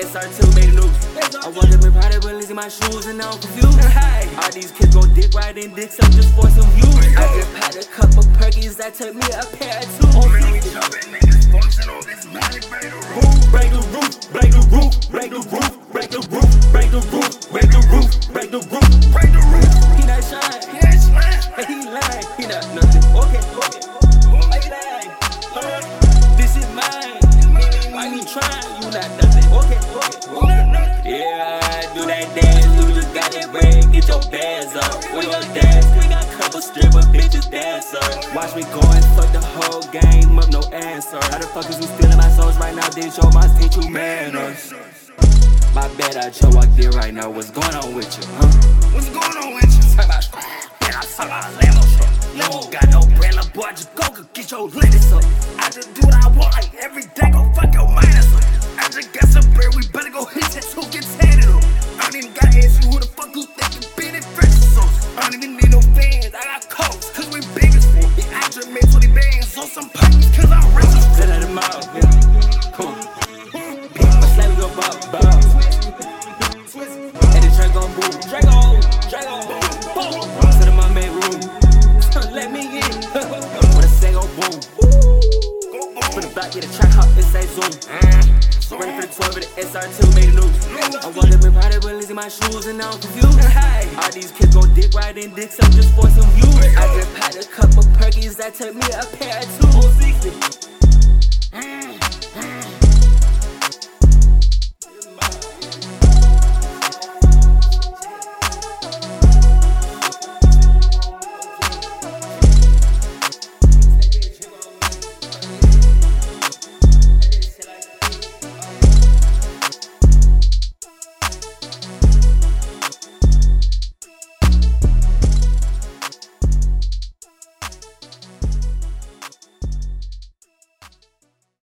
SR2 made a news. I walked up in Prada, but losing my shoes and now I'm confused. All these kids gon' dick riding dicks up just for some views. I just packed a couple Perkins that took me a pair of two. Break the roof, break the roof, break the roof, break the roof, break the roof, break the roof, break the roof, break the roof. He not shine, he lying, he not nothing. Okay. This is mine. Why you trying? You not nothing. Okay. Yeah, I do that dance. You just got that bread. Get your bands up. We gon' dance. We got a couple stripper bitches dancing. Watch me go and fuck the whole game up. No answer. How the fuck is you stealing my souls right now? Did your mom teach you manners? My bad, I just walked in right now. What's going on with you, huh? What's going on with you? Talk about man, I talk about Lambo truck. You don't got no bread, little boy, just go get your lettuce up. I just do what I want, like every day, go fuck your minus up. I just got some bread, we better go hit that two, get tatted up. I don't even gotta ask you who the fuck you think you been in fresh sauce. I don't even need no fans, I got coats, cause we big as fuck. Yeah, I just made 20 bands on some pockets, cause I'm rich as fuck. Set out the mouth, yeah, cool. People say we go bow. And the track gon' boom, Drago, boom. Sit in my main room, let me in. When I say go boom, for the back, get a track hop, it say zoom. Ready for the 12 with the SR2 made a news. I walked up in Prada, but losing my shoes and now I'm confused. All these kids gon' dick riding dicks up just for some views. I just packed a couple Perkins that took me a pair of 260.